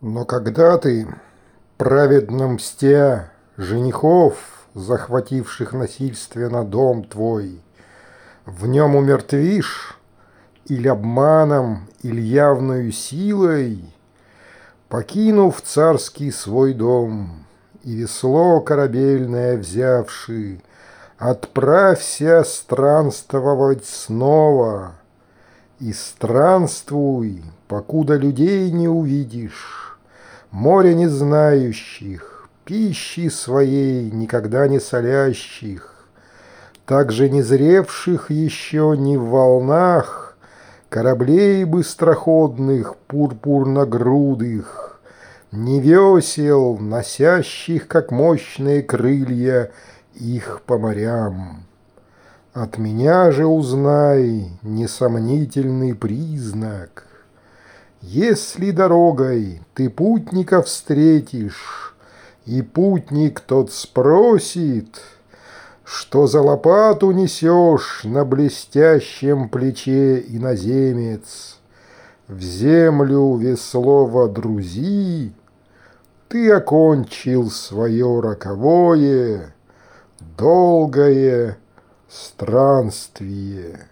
Но когда ты, праведно мстя женихов, захвативших насильственно дом твой, в нем умертвишь, или обманом, или явною силой, покинув царский свой дом и весло корабельное взявши, отправься странствовать снова, и странствуй, покуда людей не увидишь, моря не знающих, пищи своей никогда не солящих, также не зревших еще ни в волнах, кораблей быстроходных, пурпурногрудых, ни весел, носящих, как мощные крылья, их по морям. От меня же узнай несомнительный признак. Если дорогой ты путника встретишь, и путник тот спросит, что за лопату несешь на блестящем плече, иноземец, в землю весло водрузи, ты окончил свое роковое, долгое странствие.